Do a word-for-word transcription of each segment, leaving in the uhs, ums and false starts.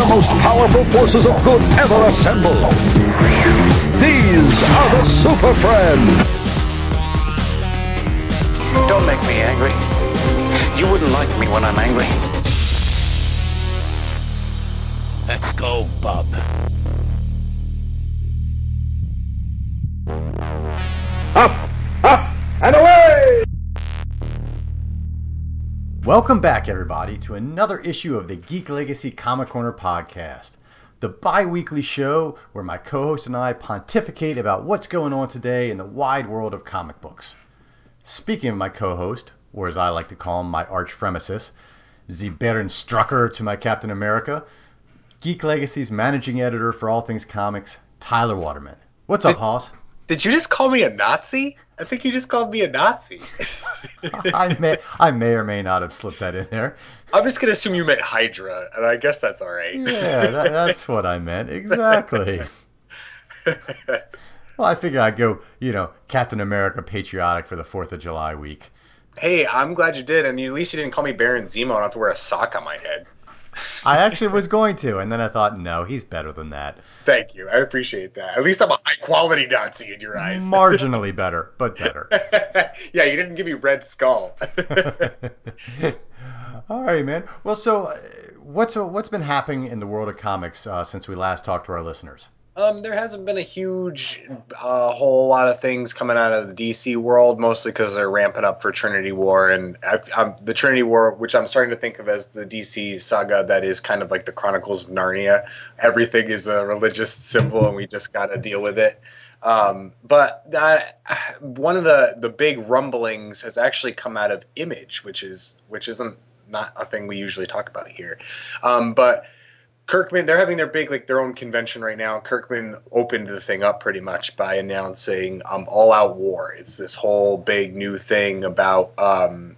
most powerful forces of good ever assembled. These are the Super Friends. Don't make me angry. You wouldn't like me when I'm angry. Let's go, bub. Up, up, and away! Welcome back, everybody, to another issue of the Geek Legacy Comic Corner podcast, the bi-weekly show where my co-host and I pontificate about what's going on today in the wide world of comic books. Speaking of my co-host, or as I like to call him, my arch-fremesis, the Baron Strucker to my Captain America, Geek Legacy's managing editor for all things comics, Tyler Waterman. What's up, Hoss? Did you just call me a Nazi? I think you just called me a Nazi. I may, I may or may not have slipped that in there. I'm just going to assume you meant Hydra, and I guess that's all right. Yeah, that, that's what I meant. Exactly. Well, I figured I'd go, you know, Captain America patriotic for the fourth of July week. Hey, I'm glad you did, and at least you didn't call me Baron Zemo. I don't have to wear a sock on my head. I actually was going to, and then I thought, no, he's better than that. Thank you. I appreciate that. At least I'm a high-quality Nazi in your eyes. Marginally better, but better. Yeah, you didn't give me Red Skull. All right, man. Well, so uh, what's uh, what's been happening in the world of comics uh, since we last talked to our listeners? Um, there hasn't been a huge, uh, whole lot of things coming out of the D C world, mostly because they're ramping up for Trinity War, and I've, um, the Trinity War, which I'm starting to think of as the D C saga that is kind of like the Chronicles of Narnia. Everything is a religious symbol, and we just got to deal with it. Um, but that, one of the, the big rumblings has actually come out of Image, which is which isn't not a thing we usually talk about here, um, but. Kirkman, they're having their big, like, their own convention right now. Kirkman opened the thing up pretty much by announcing um, All Out War. It's this whole big new thing about um,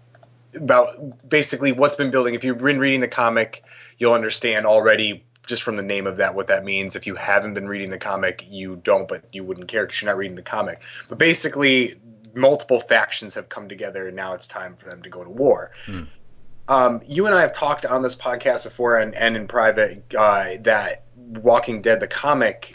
about basically what's been building. If you've been reading the comic, you'll understand already just from the name of that what that means. If you haven't been reading the comic, you don't, but you wouldn't care because you're not reading the comic. But basically, multiple factions have come together, and now it's time for them to go to war. Mm. Um, you and I have talked on this podcast before and, and in private uh, that Walking Dead, the comic,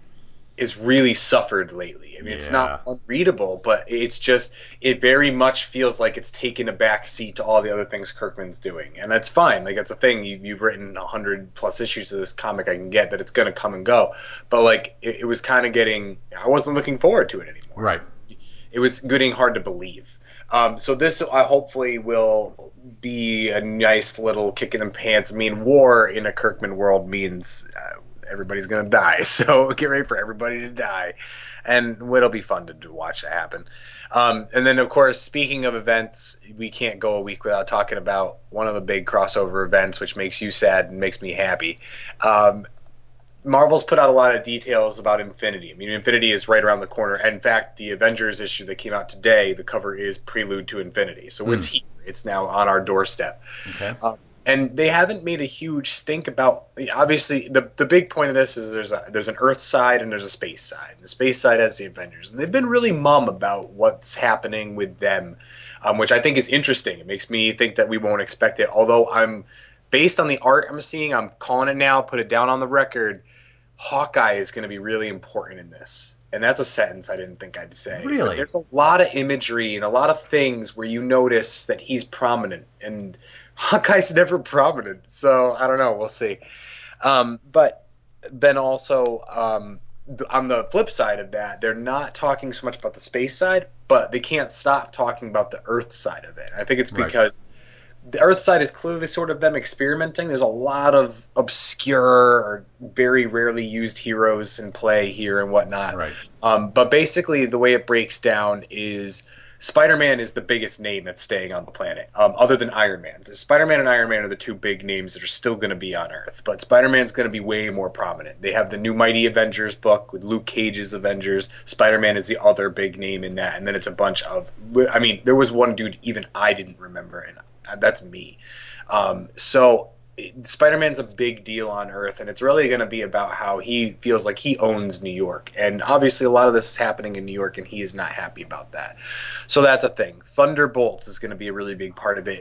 is really suffered lately. I mean, yeah. It's not unreadable, but it's just, it very much feels like it's taken a back seat to all the other things Kirkman's doing. And that's fine. Like, that's a thing. You, you've written one hundred plus issues of this comic. I can get that it's going to come and go. But, like, it, it was kind of getting, I wasn't looking forward to it anymore. Right. It was getting hard to believe. Um, so this uh, hopefully will be a nice little kick in the pants. I mean, war in a Kirkman world means uh, everybody's going to die. So get ready for everybody to die. And it'll be fun to, to watch that happen. Um, and then, of course, speaking of events, we can't go a week without talking about one of the big crossover events, which makes you sad and makes me happy. Um, Marvel's put out a lot of details about Infinity. I mean, Infinity is right around the corner. In fact, the Avengers issue that came out today, the cover is Prelude to Infinity. So mm. it's here. It's now on our doorstep. Okay. Um, and they haven't made a huge stink about. Obviously, the the big point of this is there's a there's an Earth side and there's a space side. The space side has the Avengers, and they've been really mum about what's happening with them, um, which I think is interesting. It makes me think that we won't expect it. Although I'm based on the art I'm seeing, I'm calling it now. Put it down on the record. Hawkeye is going to be really important in this. And that's a sentence I didn't think I'd say. Really? But there's a lot of imagery and a lot of things where you notice that he's prominent. And Hawkeye's never prominent. So, I don't know. We'll see. Um, but then also, um, th- on the flip side of that, they're not talking so much about the space side, but they can't stop talking about the Earth side of it. I think it's because... Right. The Earth side is clearly sort of them experimenting. There's a lot of obscure or very rarely used heroes in play here and whatnot. Right. Um, but basically, the way it breaks down is Spider-Man is the biggest name that's staying on the planet, um, other than Iron Man. So Spider-Man and Iron Man are the two big names that are still going to be on Earth. But Spider-Man's going to be way more prominent. They have the new Mighty Avengers book with Luke Cage's Avengers. Spider-Man is the other big name in that. And then it's a bunch of... I mean, there was one dude even I didn't remember, and that's me. Um, so Spider-Man's a big deal on Earth, and it's really going to be about how he feels like he owns New York. And obviously a lot of this is happening in New York, and he is not happy about that. So that's a thing. Thunderbolts is going to be a really big part of it.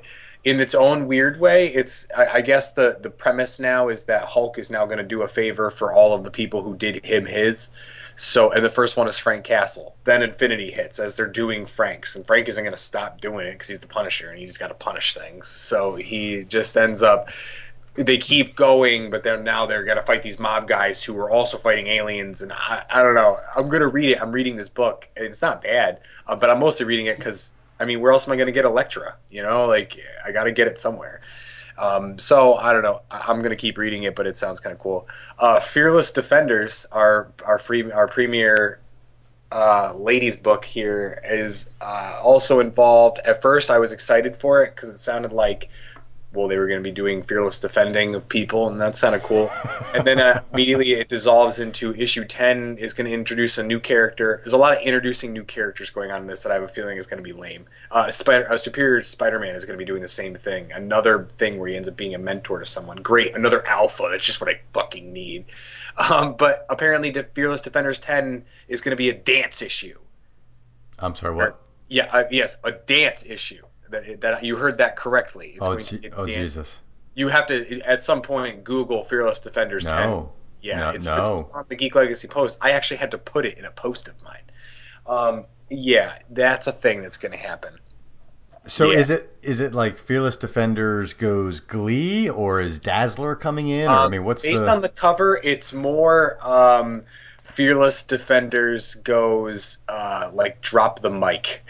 in its own weird way, it's I, I guess the the premise now is that Hulk is now going to do a favor for all of the people who did him his. So, and the first one is Frank Castle. Then Infinity hits as they're doing Frank's, and Frank isn't going to stop doing it because he's the Punisher and he's got to punish things. So he just ends up. They keep going, but then now they're going to fight these mob guys who are also fighting aliens. And I, I don't know. I'm going to read it. I'm reading this book, and it's not bad, uh, but I'm mostly reading it because, I mean, where else am I going to get Elektra? You know, like I got to get it somewhere. Um, so I don't know. I- I'm gonna keep reading it, but it sounds kind of cool. Uh, Fearless Defenders, our our free our premier uh, ladies book here, is uh, also involved. At first, I was excited for it because it sounded like, well, they were going to be doing fearless defending of people, and that's kind of cool. And then uh, immediately it dissolves into issue ten is going to introduce a new character. There's a lot of introducing new characters going on in this that I have a feeling is going to be lame. Uh, Spider, uh, Superior Spider-Man is going to be doing the same thing. Another thing where he ends up being a mentor to someone. Great, another alpha. That's just what I fucking need. Um, but apparently Fearless Defenders ten is going to be a dance issue. I'm sorry, what? Yeah, uh, yes, a dance issue. That, that you heard that correctly. It's oh, going G- to, oh it, Jesus. You have to, at some point, Google Fearless Defenders No. ten. Yeah, no, it's, no. It's, it's on the Geek Legacy post. I actually had to put it in a post of mine. Um, yeah, that's a thing that's going to happen. So Yeah. is it is it like Fearless Defenders goes Glee, or is Dazzler coming in? Or, I Um, mean, what's based the... on the cover, it's more um, Fearless Defenders goes uh, like drop the mic.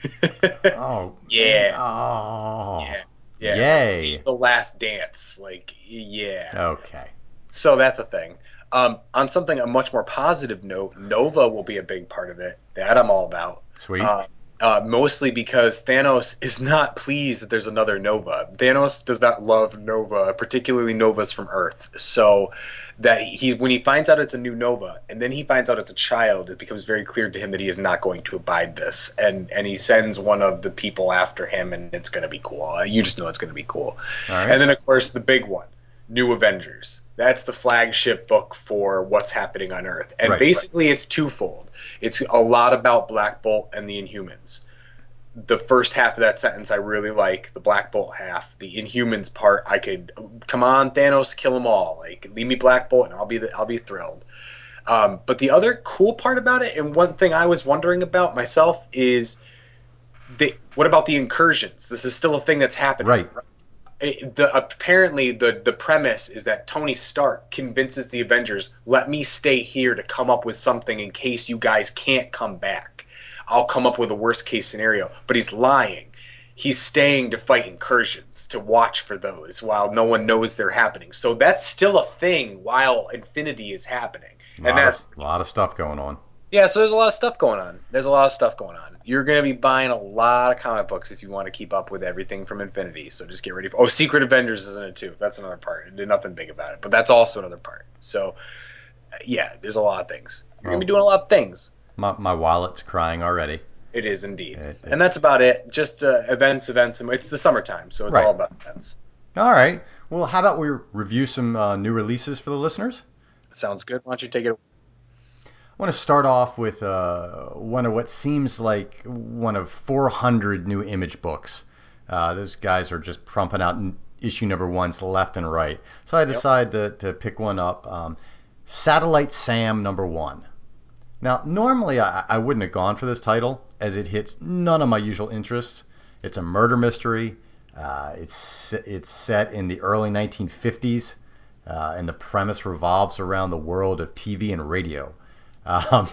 Oh. Yeah. Oh. Yeah. Yeah. Yay. See the Last Dance. Like, yeah. Okay. So that's a thing. Um, on something a much more positive note, Nova will be a big part of it. That I'm all about. Sweet. Uh, uh, mostly because Thanos is not pleased that there's another Nova. Thanos does not love Nova, particularly Novas from Earth. So that he, when he finds out it's a new Nova, and then he finds out it's a child, it becomes very clear to him that he is not going to abide this. And and he sends one of the people after him, and it's going to be cool. You just know it's going to be cool. All right. And then, of course, the big one, New Avengers. That's the flagship book for what's happening on Earth. And Right, basically it's twofold. It's a lot about Black Bolt and the Inhumans. The first half of that sentence I really like. The Black Bolt half. The Inhumans part, I could, come on, Thanos, kill them all. Like, leave me Black Bolt and I'll be the, I'll be thrilled. Um, but the other cool part about it, and one thing I was wondering about myself, is the, what about the incursions? This is still a thing that's happening. Right. It, the, apparently the the premise is that Tony Stark convinces the Avengers, let me stay here to come up with something in case you guys can't come back. I'll come up with a worst case scenario. But he's lying. He's staying to fight incursions, to watch for those while no one knows they're happening. So that's still a thing while Infinity is happening. A And lot, that's of, lot of stuff going on. yeah, so there's a lot of stuff going on. There's a lot of stuff going on. You're going to be buying a lot of comic books if you want to keep up with everything from Infinity. So just get ready for... Oh, Secret Avengers is in it too. That's another part. Did nothing big about it, but that's also another part. So, yeah, there's a lot of things. You're going to be doing a lot of things. My, my wallet's crying already. It is indeed. It- and that's about it. Just uh, events, events. and It's the summertime, so it's Right. all about events. All right. Well, how about we review some uh, new releases for the listeners? Sounds good. Why don't you take it away? I want to start off with uh, one of what seems like one of four hundred new Image books. Uh, those guys are just pumping out n- issue number ones left and right. So I decided to, to pick one up. Um, Satellite Sam number one. Now, normally I, I wouldn't have gone for this title, as it hits none of my usual interests. It's a murder mystery. Uh, it's it's set in the early nineteen fifties, uh, and the premise revolves around the world of T V and radio. Um,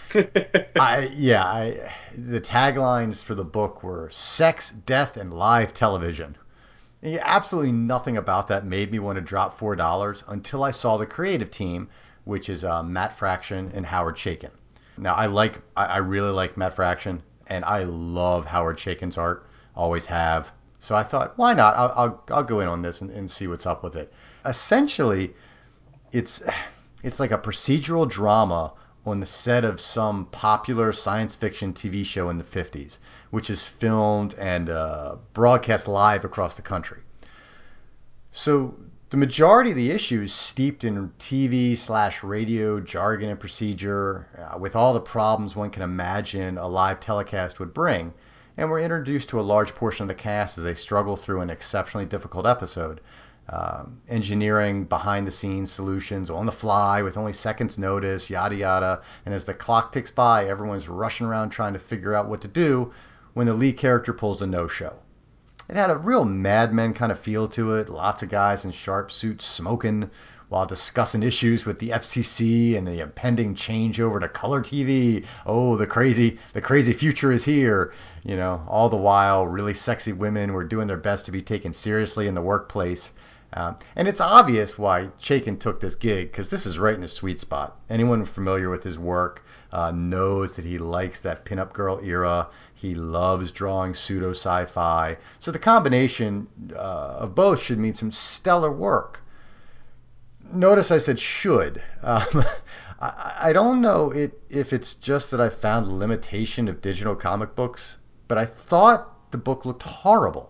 I yeah, I, the taglines for the book were "Sex, Death, and Live Television." And absolutely nothing about that made me want to drop four dollars until I saw the creative team, which is uh, Matt Fraction and Howard Chaykin. Now, I like, I, I really like Matt Fraction, and I love Howard Chaykin's art, always have. So I thought, why not? I'll I'll, I'll go in on this and, and see what's up with it. Essentially, it's it's like a procedural drama on the set of some popular science fiction T V show in the fifties, which is filmed and uh, broadcast live across the country. So the majority of the issues steeped in T V slash radio jargon and procedure, uh, with all the problems one can imagine a live telecast would bring. and we're introduced to a large portion of the cast as they struggle through an exceptionally difficult episode. Um, engineering behind-the-scenes solutions on the fly with only seconds' notice, yada yada. And as the clock ticks by, everyone's rushing around trying to figure out what to do when the lead character pulls a no-show. It had a real Mad Men kind of feel to it. Lots of guys in sharp suits smoking while discussing issues with the F C C and the impending changeover to color T V. Oh, the crazy, the crazy future is here. You know, all the while, really sexy women were doing their best to be taken seriously in the workplace. Um, and it's obvious why Chaykin took this gig, because this is right in his sweet spot. Anyone familiar with his work uh, knows that he likes that pinup girl era. He loves drawing pseudo sci-fi. So the combination uh, of both should mean some stellar work. Notice I said should. Um, I, I don't know it, if it's just that I found the limitation of digital comic books, but I thought the book looked horrible.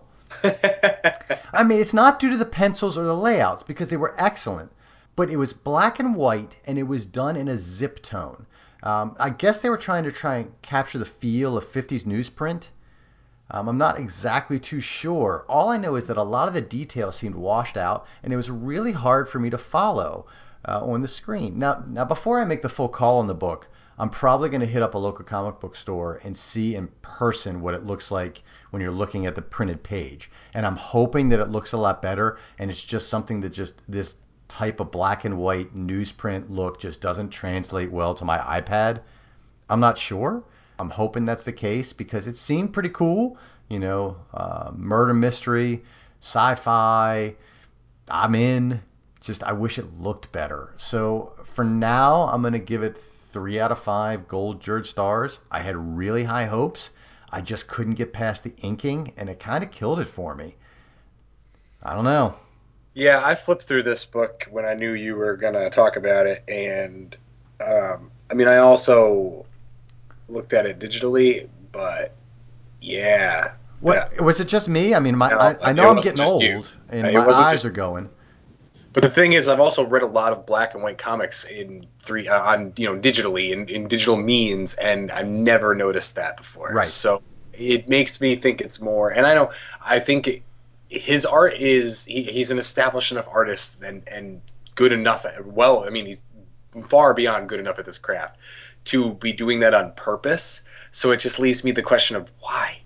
I mean, it's not due to the pencils or the layouts, because they were excellent, but it was black and white, and it was done in a zip tone. Um, I guess they were trying to try and capture the feel of fifties newsprint. Um, I'm not exactly too sure. All I know is that a lot of the details seemed washed out, and it was really hard for me to follow uh, on the screen. Now, now, before I make the full call on the book, I'm probably going to hit up a local comic book store and see in person what it looks like when you're looking at the printed page. And I'm hoping that it looks a lot better, and it's just something that just this type of black and white newsprint look just doesn't translate well to my iPad. I'm not sure. I'm hoping that's the case, because it seemed pretty cool. You know, uh, murder mystery, sci-fi, I'm in. Just, I wish it looked better. So for now, I'm going to give it three out of five gold Jerd stars. I had really high hopes. I just couldn't get past the inking, and it kind of killed it for me. I don't know. Yeah, I flipped through this book when I knew you were going to talk about it, and um, I mean, I also looked at it digitally, but yeah. What yeah. was it just me? I mean, my No, I, I know I'm getting old, you. and It my wasn't eyes just- are going. But the thing is, I've also read a lot of black and white comics in three uh, on you know digitally in, in digital means, and I've never noticed that before. Right. So it makes me think it's more. And I know I think it, his art is he, he's an established enough artist and and good enough. At, well, I mean, he's far beyond good enough at this craft to be doing that on purpose. So it just leaves me the question of why.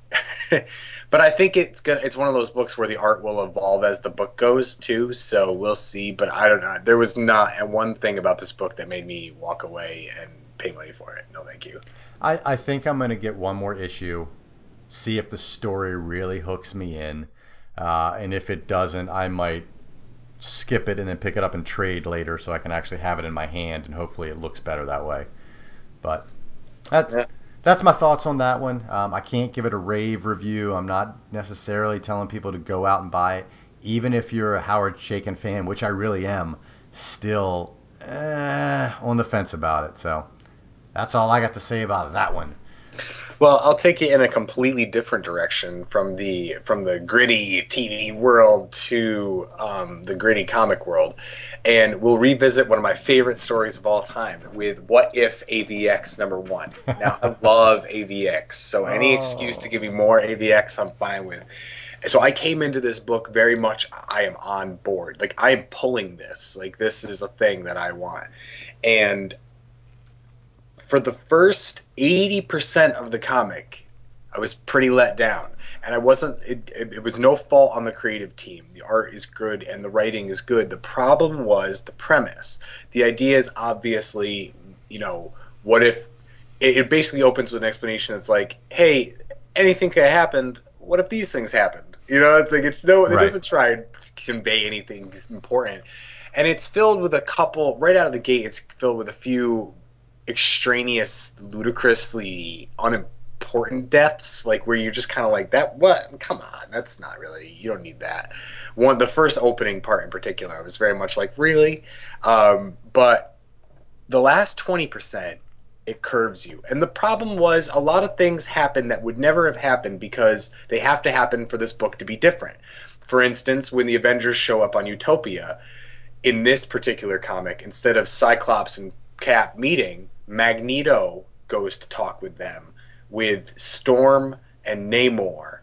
But I think it's gonna, it's one of those books where the art will evolve as the book goes too. So we'll see. But I don't know. There was not one thing about this book that made me walk away and pay money for it. No, thank you. I, I think I'm going to get one more issue, see if the story really hooks me in. Uh, and if it doesn't, I might skip it and then pick it up and trade later so I can actually have it in my hand, and hopefully it looks better that way. But that's... Yeah. That's my thoughts on that one. Um, I can't give it a rave review. I'm not necessarily telling people to go out and buy it. Even if you're a Howard Chaykin fan, which I really am, still eh, on the fence about it. So that's all I got to say about that one. Well, I'll take it in a completely different direction from the from the gritty T V world to um, the gritty comic world, and we'll revisit one of my favorite stories of all time with What If A V X number one. Now, I love A V X, so any Oh. excuse to give me more A V X, I'm fine with. So I came into this book very much, I am on board. Like, I am pulling this. Like, this is a thing that I want. And for the first eighty percent of the comic, I was pretty let down. And I wasn't, it, it, it was no fault on the creative team. The art is good and the writing is good. The problem was the premise. The idea is obviously, you know, what if, it, it basically opens with an explanation that's like, hey, anything could have happened. What if these things happened? You know, it's like, it's no, it Right. doesn't try and convey anything important. And it's filled with a couple, right out of the gate, it's filled with a few extraneous, ludicrously unimportant deaths, like where you're just kind of like, that what, come on, that's not really, you don't need that. One, the first opening part in particular, I was very much like, really? Um, but the last twenty percent, it curves you. And the problem was, a lot of things happen that would never have happened because they have to happen for this book to be different. For instance, when the Avengers show up on Utopia, in this particular comic, instead of Cyclops and Cap meeting, Magneto goes to talk with them, with Storm and Namor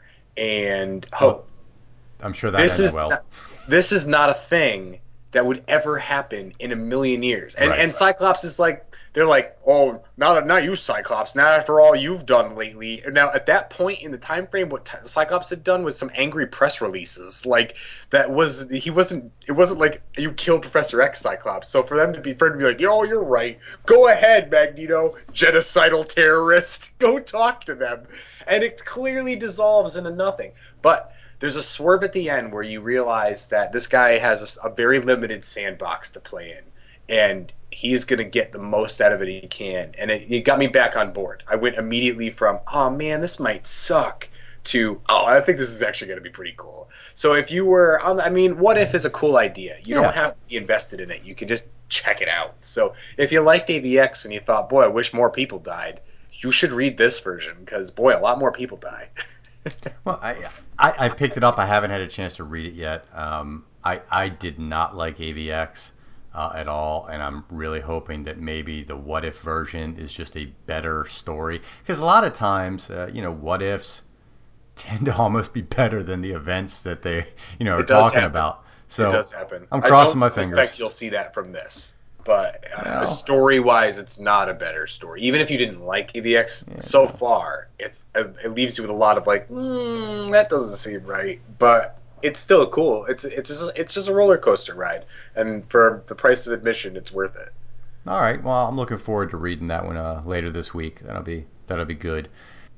and Hope. I'm sure that This ended is well. not, this is not a thing that would ever happen in a million years. And Right. and Cyclops is like, they're like, oh, not not you, Cyclops. Not after all you've done lately. Now, at that point in the time frame, what t- Cyclops had done was some angry press releases. Like that was he wasn't. It wasn't like you killed Professor X, Cyclops. So for them to be for him to be like, yo, you're right. Go ahead, Magneto, genocidal terrorist. Go talk to them. And it clearly dissolves into nothing. But there's a swerve at the end where you realize that this guy has a, a very limited sandbox to play in, and he's going to get the most out of it he can. And it, it got me back on board. I went immediately from, oh man, this might suck, to, oh, I think this is actually going to be pretty cool. So if you were on, I mean, What If is a cool idea. You Yeah. don't have to be invested in it. You can just check it out. So if you liked A V X and you thought, boy, I wish more people died, you should read this version because, boy, a lot more people die. Well, I, I I picked it up. I haven't had a chance to read it yet. Um, I I did not like A V X uh, at all, and I'm really hoping that maybe the What If version is just a better story. Because a lot of times, uh, you know, what ifs tend to almost be better than the events that they you know are It does talking happen. about. So It does happen. I'm crossing my I don't fingers. suspect you'll see that from this. But uh, Well. story-wise, it's not a better story. Even if you didn't like A V X so far, it's it, it leaves you with a lot of like, mm, that doesn't seem right. But it's still cool. It's it's just, it's just a roller coaster ride, and for the price of admission, it's worth it. All right. Well, I'm looking forward to reading that one uh, later this week. That'll be that'll be good.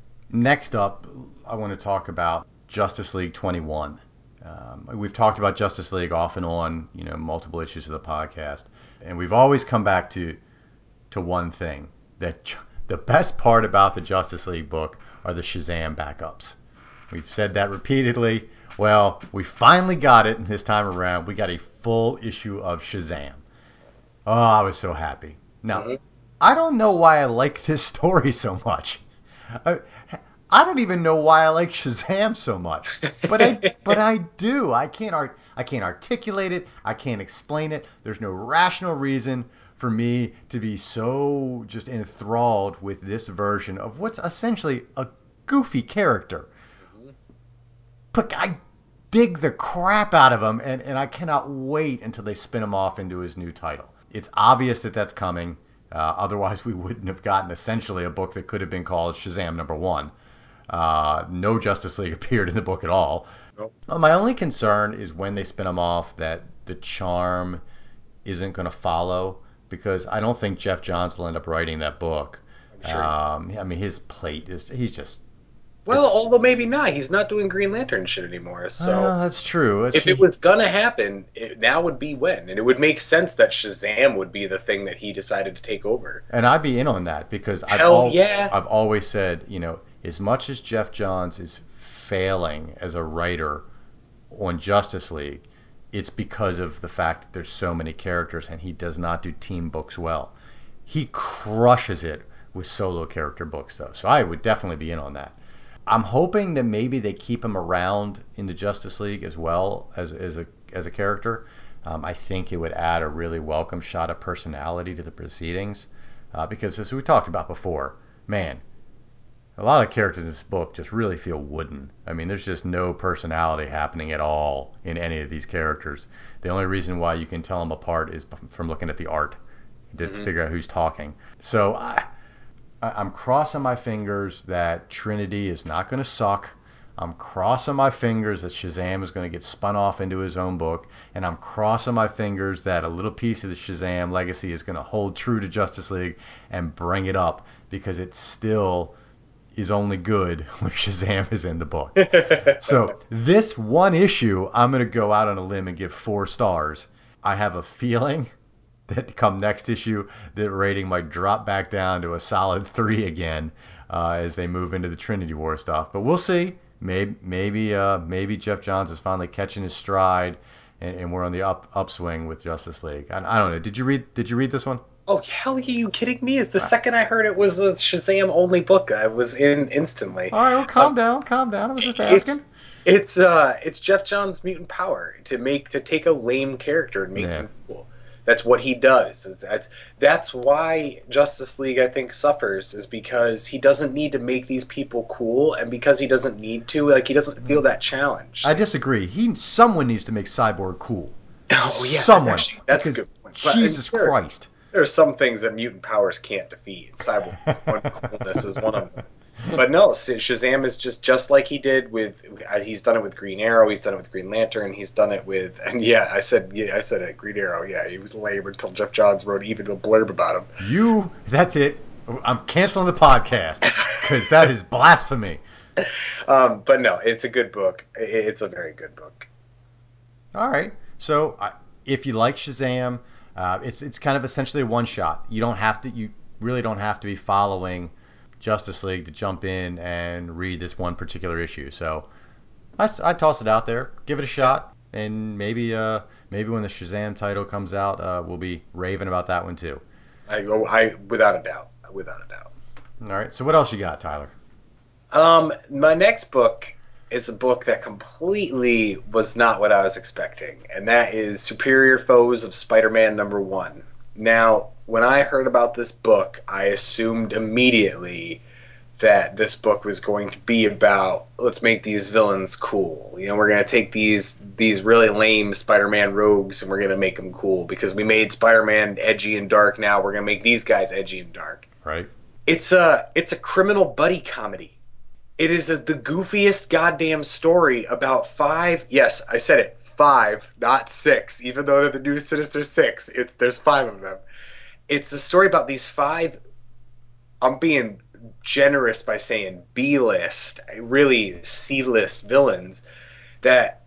Next up, I want to talk about Justice League twenty-one. Um, we've talked about Justice League off and on, you know, multiple issues of the podcast, and we've always come back to to one thing: that the best part about the Justice League book are the Shazam backups. We've said that repeatedly. Well, we finally got it this time around. We got a full issue of Shazam. Oh, I was so happy. Now, Mhm. I don't know why I like this story so much. I, I don't even know why I like Shazam so much, but I but I do. I can't art I can't articulate it. I can't explain it. There's no rational reason for me to be so just enthralled with this version of what's essentially a goofy character. But I dig the crap out of him, and, and I cannot wait until they spin him off into his new title. It's obvious that that's coming. Uh, otherwise, we wouldn't have gotten essentially a book that could have been called Shazam number one. Uh, no Justice League appeared in the book at all. Nope. Uh, my only concern is when they spin him off that the charm isn't going to follow, because I don't think Jeff Johns will end up writing that book. Sure. Um, I mean, his plate is, he's just... Well, although maybe not. He's not doing Green Lantern shit anymore. So Uh, that's true. That's if it was gonna happen, it, now would be when, and it would make sense that Shazam would be the thing that he decided to take over. And I'd be in on that, because I've, Hell al- yeah. I've always said, you know, as much as Jeff Johns is failing as a writer on Justice League, it's because of the fact that there's so many characters and he does not do team books well. He crushes it with solo character books, though. So I would definitely be in on that. I'm hoping that maybe they keep him around in the Justice League as well as, as a as a character. Um, I think it would add a really welcome shot of personality to the proceedings, uh, because as we talked about before, man, a lot of characters in this book just really feel wooden. I mean, there's just no personality happening at all in any of these characters. The only reason why you can tell them apart is from looking at the art to Mm-hmm. figure out who's talking. So I, I'm crossing my fingers that Trinity is not going to suck. I'm crossing my fingers that Shazam is going to get spun off into his own book. And I'm crossing my fingers that a little piece of the Shazam legacy is going to hold true to Justice League and bring it up, because it still is only good when Shazam is in the book. So this one issue, I'm going to go out on a limb and give four stars. I have a feeling that come next issue, the rating might drop back down to a solid three again uh, as they move into the Trinity War stuff. But we'll see. Maybe maybe uh, maybe Jeff Johns is finally catching his stride, and, and we're on the up upswing with Justice League. I, I don't know. Did you read Did you read this one? Oh, hell, are you kidding me? Is the second I heard it was a Shazam only book, I was in instantly. All right, well, calm Um, down, calm down. I was just asking. It's it's uh it's Jeff Johns' mutant power to make to take a lame character and make Yeah. them cool. That's what he does. Is that's that's why Justice League, I think, suffers, is because he doesn't need to make these people cool, and because he doesn't need to, like he doesn't feel that challenge. I disagree. He someone needs to make Cyborg cool. Oh yeah, someone. Actually, that's a because good point. But, Jesus there, Christ. There are some things that mutant powers can't defeat. Cyborg's uncoolness is one of them. But no, Shazam is just just like he did with. He's done it with Green Arrow. He's done it with Green Lantern. He's done it with. And yeah, I said yeah, I said it. Green Arrow. Yeah, he was lame until Jeff Johns wrote even a blurb about him. You. That's it. I'm canceling the podcast because that is blasphemy. Um, but no, it's a good book. It's a very good book. All right. So uh, if you like Shazam, uh, it's it's kind of essentially a one shot. You don't have to. You really don't have to be following Justice League to jump in and read this one particular issue. So I, I toss it out there, give it a shot, and maybe uh, maybe when the Shazam title comes out, uh, we'll be raving about that one too. I go, I without a doubt, without a doubt. All right. So what else you got, Tyler? Um, my next book is a book that completely was not what I was expecting, and that is Superior Foes of Spider-Man number one. Now, when I heard about this book, I assumed immediately that this book was going to be about, let's make these villains cool. You know, we're going to take these these really lame Spider-Man rogues and we're going to make them cool because we made Spider-Man edgy and dark. Now we're going to make these guys edgy and dark. Right. It's a it's a criminal buddy comedy. It is a, the goofiest goddamn story about five. Yes, I said it. Five, not six. Even though they're the new Sinister Six, it's there's five of them. It's a story about these five. I'm being generous by saying B-list, really C-list villains that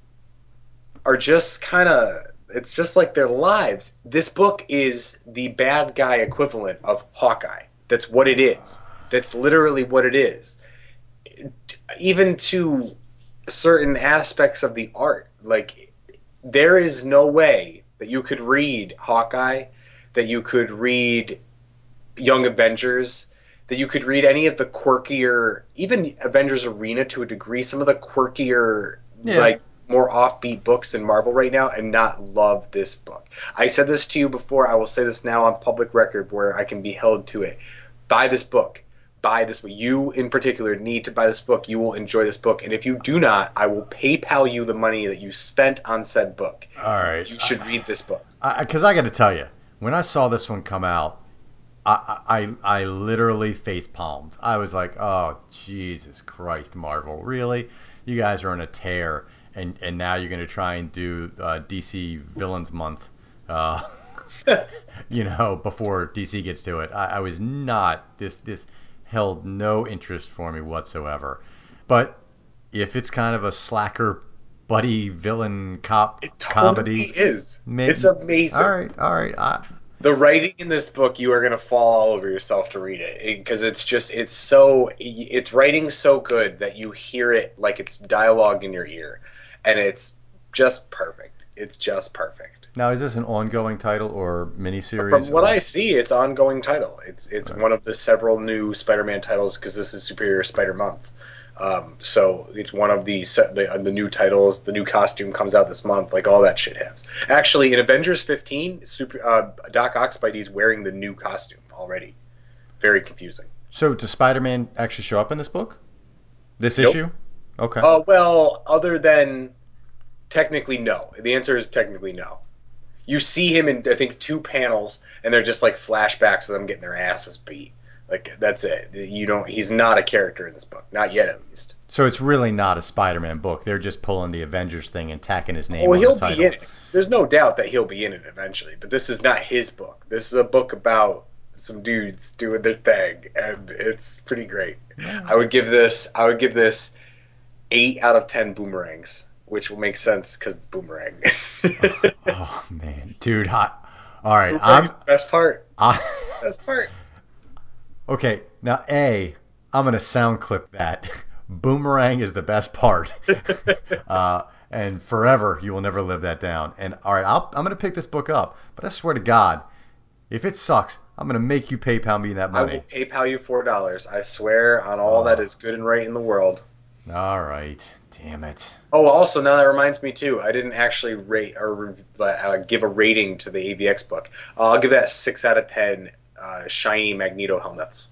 are just kind of. It's just like their lives. This book is the bad guy equivalent of Hawkeye. That's what it is. That's literally what it is. Even to certain aspects of the art. Like, there is no way that you could read Hawkeye, that you could read Young Avengers, that you could read any of the quirkier, even Avengers Arena to a degree, some of the quirkier, yeah. like, more offbeat books in Marvel right now and not love this book. I said this to you before. I will say this now on public record where I can be held to it. Buy this book. Buy this book. You, in particular, need to buy this book. You will enjoy this book. And if you do not, I will PayPal you the money that you spent on said book. All right. You should read this book. Because I, I got to tell you, when I saw this one come out, I, I, I literally face palmed. I was like, oh, Jesus Christ, Marvel. Really? You guys are on a tear. And and now you're going to try and do uh, D C Villains Month, uh, you know, before D C gets to it. I, I was not, this this held no interest for me whatsoever. But if it's kind of a slacker buddy villain cop it totally comedy. It is. Maybe, it's amazing. All right, all right. I, The writing in this book, you are going to fall all over yourself to read it because it, it's just, it's so, it's writing so good that you hear it like it's dialogue in your ear. And it's just perfect. It's just perfect. Now, is this an ongoing title or miniseries? From what or? I see, it's ongoing title. It's it's Okay. one of the several new Spider-Man titles because this is Superior Spider Month. Um, so it's one of the, set, the the new titles. The new costume comes out this month. Like all that shit has. Actually, in Avengers fifteen, Super, uh, Doc Ock Spidey's wearing the new costume already. Very confusing. So does Spider-Man actually show up in this book? This Nope. issue? Okay. Oh, uh, well, other than technically no. The answer is technically no. You see him in, I think, two panels, and they're just like flashbacks of them getting their asses beat. Like, that's it. You don't. He's not a character in this book. Not yet, at least. So it's really not a Spider-Man book. They're just pulling the Avengers thing and tacking his name Well, on he'll the title. be in it. There's no doubt that he'll be in it eventually, but this is not his book. This is a book about some dudes doing their thing, and it's pretty great. I would give this. I would give this eight out of ten boomerangs, which will make sense because it's Boomerang. oh, oh, man, dude, hot. All right, Boomerang's I'm the best part. I, Best part. okay, now A, I'm gonna sound clip that. Boomerang is the best part, uh, and forever you will never live that down. And all right, I'll, I'm gonna pick this book up, but I swear to God, if it sucks, I'm gonna make you PayPal me that I money. will PayPal you four dollars. I swear on all Oh. that is good and right in the world. All right, Damn it. Oh, also, now that reminds me, too, I didn't actually rate or uh, give a rating to the A V X book. Uh, I'll give that six out of ten uh, shiny Magneto helmets.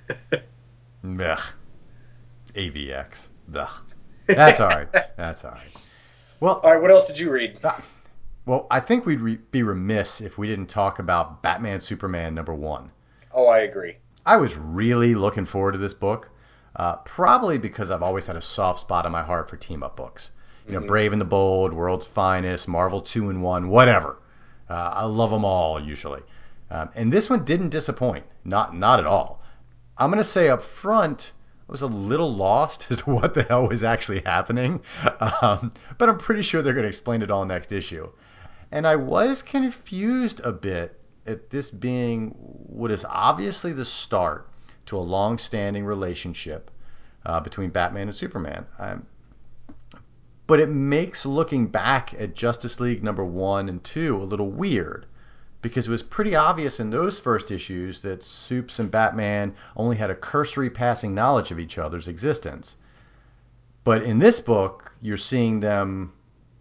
Ugh. A V X. Ugh. That's all right. That's all right. Well, all right, what else did you read? Uh, well, I think we'd re- be remiss if we didn't talk about Batman Superman number one. Oh, I agree. I was really looking forward to this book, uh, probably because I've always had a soft spot in my heart for team-up books. You know, mm-hmm. Brave and the Bold, World's Finest, Marvel two in one, whatever. Uh, I love them all, usually. Um, and this one didn't disappoint. Not, not at all. I'm going to say up front, I was a little lost as to what the hell was actually happening. Um, but I'm pretty sure they're going to explain it all next issue. And I was confused a bit at this being what is obviously the start to a long-standing relationship uh, between Batman and Superman. Um, but it makes looking back at Justice League number one and two a little weird, because it was pretty obvious in those first issues that Supes and Batman only had a cursory passing knowledge of each other's existence. But in this book, you're seeing them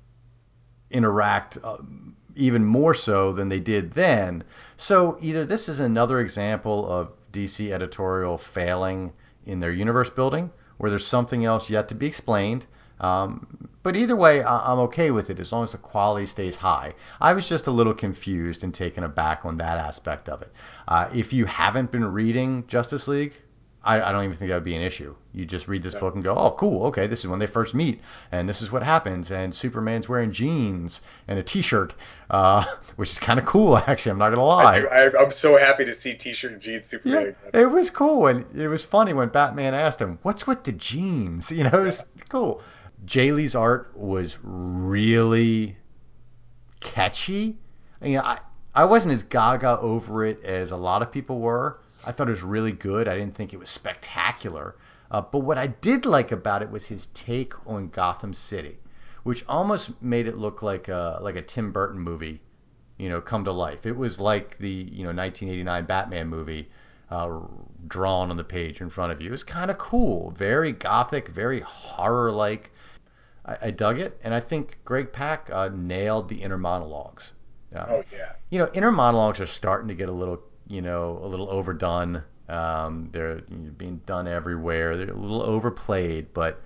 interact uh, even more so than they did then. So either this is another example of D C editorial failing in their universe building, or there's something else yet to be explained. Um, but either way, I- I'm okay with it as long as the quality stays high. I was just a little confused and taken aback on that aspect of it. Uh, if you haven't been reading Justice League, I, I don't even think that would be an issue. You just read this book and go, oh, cool, okay, this is when they first meet, and this is what happens, and Superman's wearing jeans and a T-shirt, uh, which is kind of cool, actually, I'm not going to lie. I do, I, I'm so happy to see T-shirt and jeans Superman. Yeah, it was cool, and it was funny when Batman asked him, what's with the jeans? You know, it was cool. Jay Lee's art was really catchy. You know, I, I wasn't as gaga over it as a lot of people were. I thought it was really good. I didn't think it was spectacular. Uh, but what I did like about it was his take on Gotham City, which almost made it look like a, like a Tim Burton movie, you know, come to life. It was like the, you know, nineteen eighty-nine Batman movie uh, drawn on the page in front of you. It was kind of cool. Very gothic, very horror-like. I, I dug it. And I think Greg Pak uh, nailed the inner monologues. Um, oh, yeah. You know, inner monologues are starting to get a little... you know, a little overdone. Um, they're being done everywhere. They're a little overplayed, but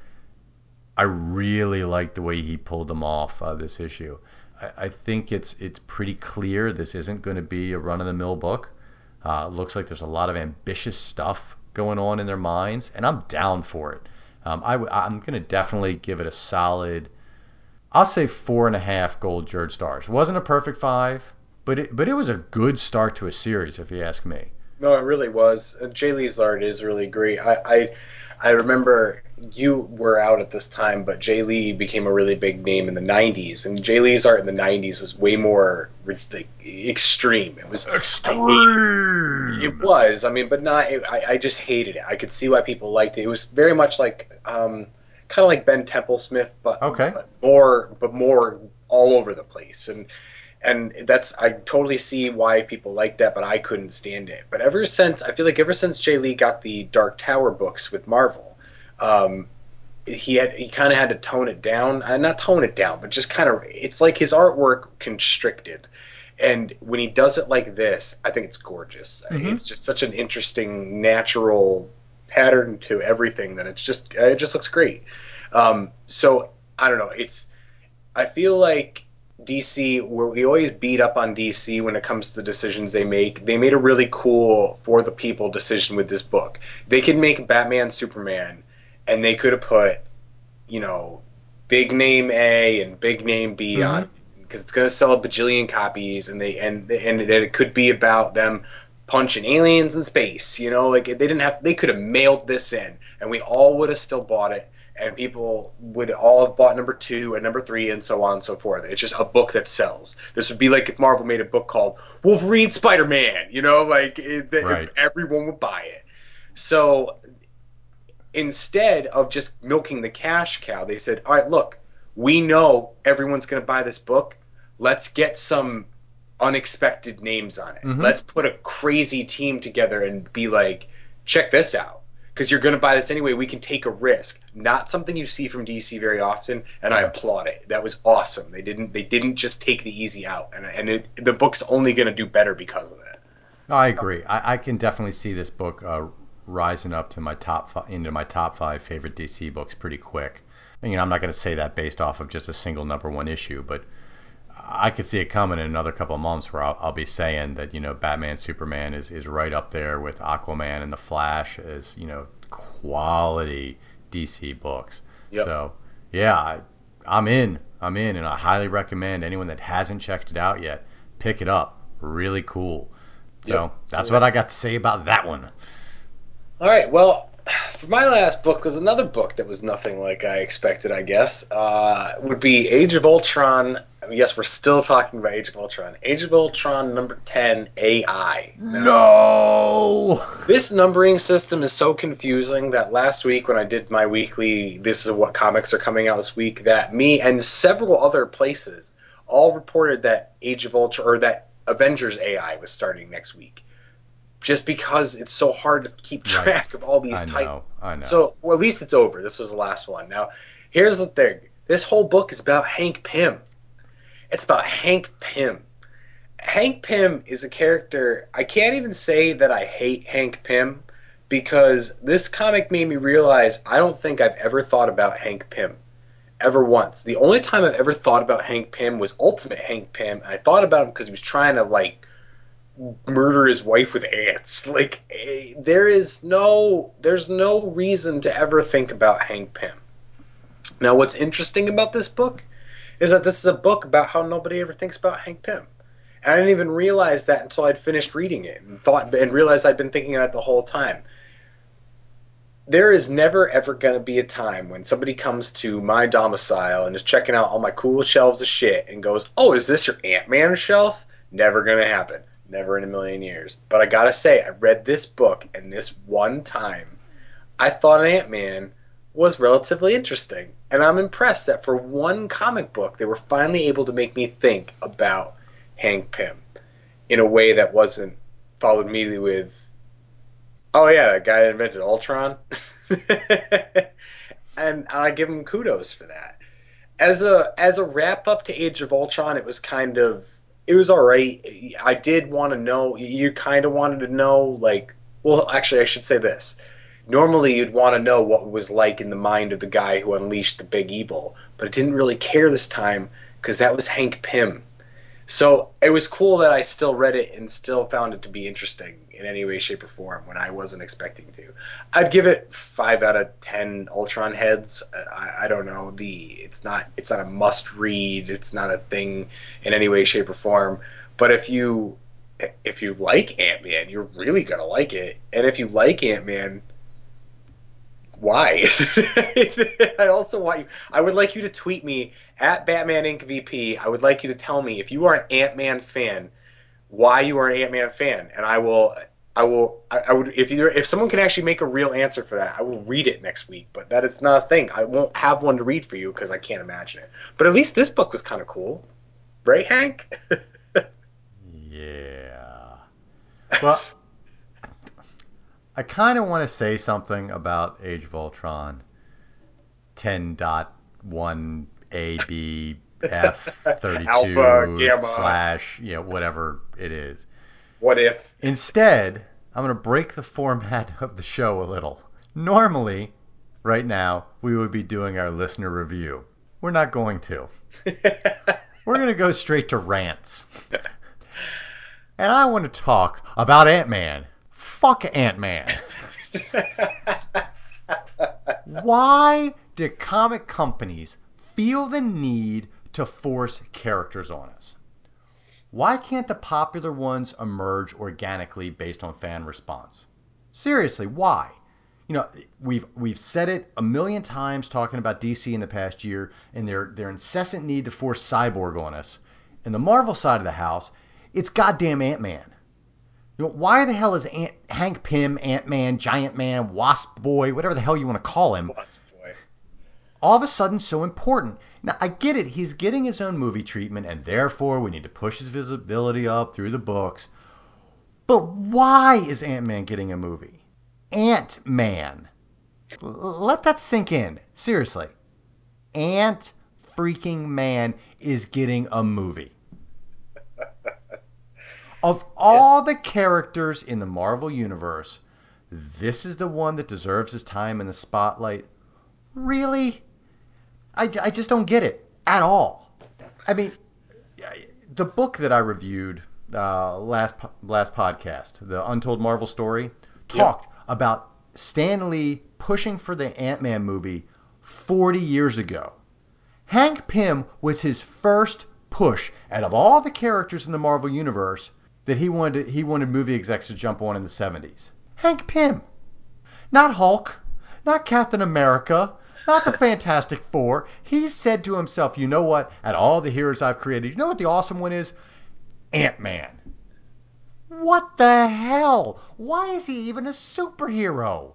I really like the way he pulled them off uh, this issue. I, I think it's it's pretty clear this isn't going to be a run-of-the-mill book. Uh, it looks like there's a lot of ambitious stuff going on in their minds, and I'm down for it. Um, I, I'm going to definitely give it a solid, I'll say four and a half gold Jerd stars. It wasn't a perfect five, But it, but it was a good start to a series, if you ask me. No, it really was. Uh, Jay Lee's art is really great. I, I I remember you were out at this time, but Jay Lee became a really big name in the nineties, and Jay Lee's art in the nineties was way more like, extreme. It was extreme. It was. I mean, but not. I, I just hated it. I could see why people liked it. It was very much like um, kind of like Ben Templesmith, but okay, but more, but more all over the place. And. And that's, I totally see why people like that, but I couldn't stand it. But ever since, I feel like ever since Jay Lee got the Dark Tower books with Marvel, um, he had he kind of had to tone it down. Uh, not tone it down, but just kind of, it's like his artwork constricted. And when he does it like this, I think it's gorgeous. Mm-hmm. It's just such an interesting, natural pattern to everything that it's just, it just looks great. Um, so, I don't know, it's, I feel like, D C, where we always beat up on D C when it comes to the decisions they make, they made a really cool for the people decision with this book. They could make Batman Superman, and they could have put, you know, big name A and big name B mm-hmm. on it, because it's going to sell a bajillion copies, and they and and that it could be about them punching aliens in space. You know, like they didn't have, they could have mailed this in, and we all would have still bought it. And people would all have bought number two and number three and so on and so forth. It's just a book that sells. This would be like if Marvel made a book called Wolverine Spider-Man, you know, like it, right. everyone would buy it. So instead of just milking the cash cow, they said, all right, look, we know everyone's going to buy this book. Let's get some unexpected names on it. Mm-hmm. Let's put a crazy team together and be like, check this out. because you're going to buy this anyway. We can take a risk. Not something you see from D C very often, and I applaud it. That was awesome. They didn't they didn't just take the easy out, and and it, the book's only going to do better because of it. I agree. I, I can definitely see this book uh, rising up to my top fi- into my top five favorite D C books pretty quick. And, you know, I'm not going to say that based off of just a single number one issue, but I could see it coming in another couple of months where I'll, I'll be saying that, you know, Batman, Superman is, is right up there with Aquaman and The Flash as, you know, quality D C books. Yep. So, yeah, I, I'm in. I'm in, and I highly recommend anyone that hasn't checked it out yet, pick it up. Really cool. So yep. that's so, what I got to say about that one. All right, well, for my last book was another book that was nothing like I expected, I guess. Uh, would be Age of Ultron. Yes, we're still talking about Age of Ultron. Age of Ultron number ten, A I. Now, no! This numbering system is so confusing that last week when I did my weekly, this is what comics are coming out this week, that me and several other places all reported that Age of Ultron, or that Avengers A I was starting next week, just because it's so hard to keep track right. of all these I titles. Know, I know. So, well, at least it's over. This was the last one. Now, here's the thing. This whole book is about Hank Pym. It's about Hank Pym. Hank Pym is a character. I can't even say that I hate Hank Pym, because this comic made me realize I don't think I've ever thought about Hank Pym. Ever once. The only time I've ever thought about Hank Pym was Ultimate Hank Pym, and I thought about him because he was trying to, like, murder his wife with ants. Like, eh, there is no, there's no reason to ever think about Hank Pym. Now, what's interesting about this book is that this is a book about how nobody ever thinks about Hank Pym. And I didn't even realize that until I'd finished reading it and thought and realized I'd been thinking about it the whole time. There is never ever going to be a time when somebody comes to my domicile and is checking out all my cool shelves of shit and goes, oh, is this your Ant-Man shelf? Never going to happen. Never in a million years. But I gotta say, I read this book, and this one time, I thought Ant-Man was relatively interesting. And I'm impressed that for one comic book, they were finally able to make me think about Hank Pym in a way that wasn't followed immediately with, oh yeah, that guy that invented Ultron. And I give him kudos for that. As a as a wrap up to Age of Ultron, it was kind of, it was alright. I did want to know, you kind of wanted to know, like, well, actually, I should say this. Normally, you'd want to know what it was like in the mind of the guy who unleashed the big evil, but I didn't really care this time because that was Hank Pym. So it was cool that I still read it and still found it to be interesting in any way, shape, or form when I wasn't expecting to. I'd give it five out of ten Ultron heads. I, I don't know. The it's not it's not a must read. It's not a thing in any way, shape, or form. But if you if you like Ant-Man, you're really gonna like it. And if you like Ant-Man, why? I also want you. I would like you to tweet me at Batman Incorporated. V P. I would like you to tell me if you are an Ant-Man fan, why you are an Ant-Man fan, and I will. I will. I, I would. If you if someone can actually make a real answer for that, I will read it next week. But that is not a thing. I won't have one to read for you because I can't imagine it. But at least this book was kind of cool, right, Hank? Yeah. Well, I kind of want to say something about Age of Ultron ten point one A B F thirty-two Alpha, Gamma. slash, yeah, whatever it is. What if? Instead, I'm going to break the format of the show a little. Normally, right now, we would be doing our listener review. We're not going to. We're going to go straight to rants. And I want to talk about Ant-Man. Fuck Ant-Man. Why do comic companies feel the need to force characters on us? Why can't the popular ones emerge organically based on fan response? Seriously, why? You know, we've we've said it a million times talking about D C in the past year and their their incessant need to force Cyborg on us. In the Marvel side of the house, it's goddamn Ant-Man. You know, why the hell is Ant, Hank Pym, Ant-Man, Giant Man, Wasp Boy, whatever the hell you want to call him, Wasp Boy, all of a sudden so important? Now, I get it. He's getting his own movie treatment, and therefore we need to push his visibility up through the books. But why is Ant-Man getting a movie? Ant-Man. L- let that sink in. Seriously. Ant freaking Man is getting a movie. Of all the characters in the Marvel Universe, this is the one that deserves his time in the spotlight. Really? I, I just don't get it at all. I mean, the book that I reviewed uh, last last podcast, The Untold Marvel Story, talked yep. about Stan Lee pushing for the Ant-Man movie forty years ago. Hank Pym was his first push out of all the characters in the Marvel Universe that he wanted he wanted movie execs to jump on in the seventies. Hank Pym. Not Hulk. Not Captain America. Not the Fantastic Four. He said to himself, you know what? At all the heroes I've created, you know what the awesome one is? Ant-Man. What the hell? Why is he even a superhero?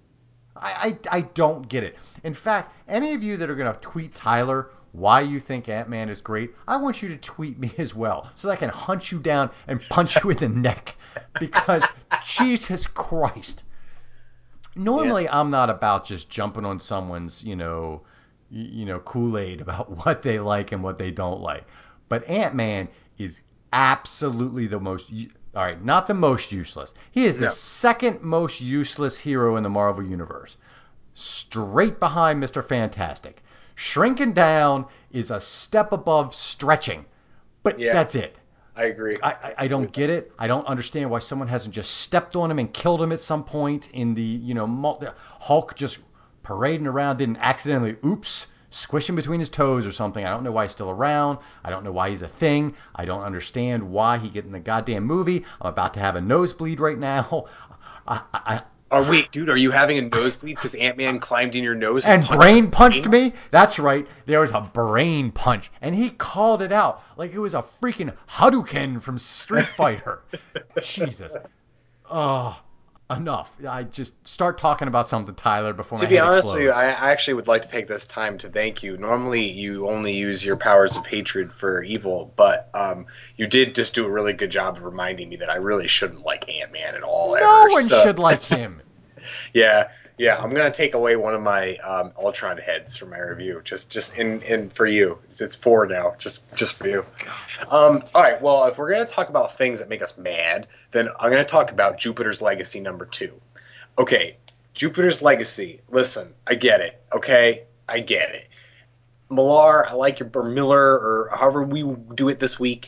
I, I, I don't get it. In fact, any of you that are going to tweet Tyler why you think Ant-Man is great, I want you to tweet me as well so that I can hunt you down and punch you in the neck. Because Jesus Christ. Normally, yeah. I'm not about just jumping on someone's, you know, you know, Kool-Aid about what they like and what they don't like. But Ant-Man is absolutely the most, all right, not the most useless. He is the no. second most useless hero in the Marvel Universe. Straight behind Mister Fantastic. Shrinking down is a step above stretching. But yeah, that's it. I agree. I, I, I don't get it. I don't understand why someone hasn't just stepped on him and killed him at some point in the, you know, multi- Hulk just parading around, didn't accidentally, oops, squish him between his toes or something. I don't know why he's still around. I don't know why he's a thing. I don't understand why he get in the goddamn movie. I'm about to have a nosebleed right now. I, I, Oh, wait, dude, are you having a nosebleed because Ant-Man climbed in your nose and, and punched brain punched me? That's right. There was a brain punch. And he called it out like it was a freaking Hadouken from Street Fighter. Jesus. Oh, enough. I just start talking about something, Tyler, before my To be head honest explodes. with you, I actually would like to take this time to thank you. Normally, you only use your powers of hatred for evil, but um, you did just do a really good job of reminding me that I really shouldn't like Ant-Man at all. No ever, one so. should like him. Yeah, yeah. I'm gonna take away one of my um, Ultron heads from my review, just, just in, in for you. It's, it's four now, just, just for you. Um, all right. Well, if we're gonna talk about things that make us mad, then I'm gonna talk about Jupiter's Legacy number two. Okay, Jupiter's Legacy. Listen, I get it. Okay, I get it. Millar, I like your or Miller, or however we do it this week.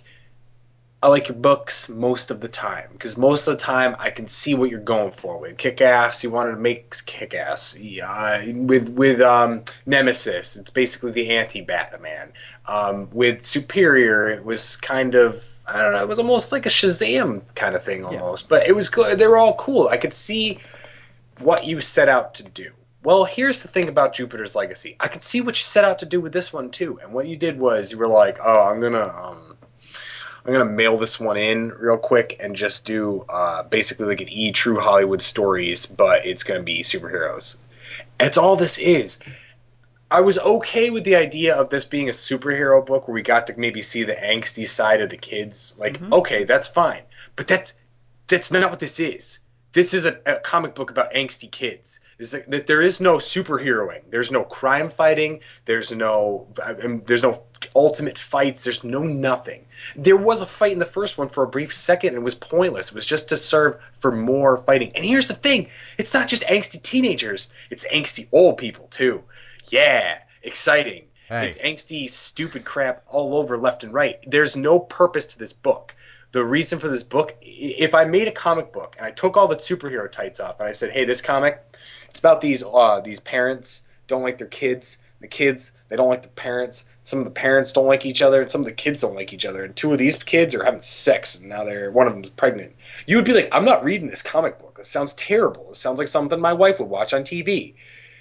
I like your books most of the time because most of the time I can see what you're going for with Kick-Ass. You wanted to make Kick-Ass uh, with with um, Nemesis. It's basically the anti-Batman. Um, with Superior, it was kind of I don't know. It was almost like a Shazam kind of thing almost, yeah. But it was good. They were all cool. I could see what you set out to do. Well, here's the thing about Jupiter's Legacy. I could see what you set out to do with this one too. And what you did was you were like, oh, I'm gonna. Um, I'm going to mail this one in real quick and just do uh, basically like an E! True Hollywood Stories, but it's going to be superheroes. That's all this is. I was okay with the idea of this being a superhero book where we got to maybe see the angsty side of the kids. Like, mm-hmm. okay, that's fine. But that's that's not what this is. This is a, a comic book about angsty kids. Like, there is no superheroing. There's no crime fighting. There's no I mean, there's no ultimate fights. There's no nothing. There was a fight in the first one for a brief second and it was pointless. It was just to serve for more fighting. And here's the thing. It's not just angsty teenagers. It's angsty old people too. Yeah, exciting. Hey. It's angsty, stupid crap all over left and right. There's no purpose to this book. The reason for this book, if I made a comic book and I took all the superhero tights off and I said, hey, this comic, it's about these uh, these parents don't like their kids. The kids, they don't like the parents. Some of the parents don't like each other, and some of the kids don't like each other. And two of these kids are having sex, and now they're one of them's pregnant. You would be like, I'm not reading this comic book. This sounds terrible. It sounds like something my wife would watch on T V.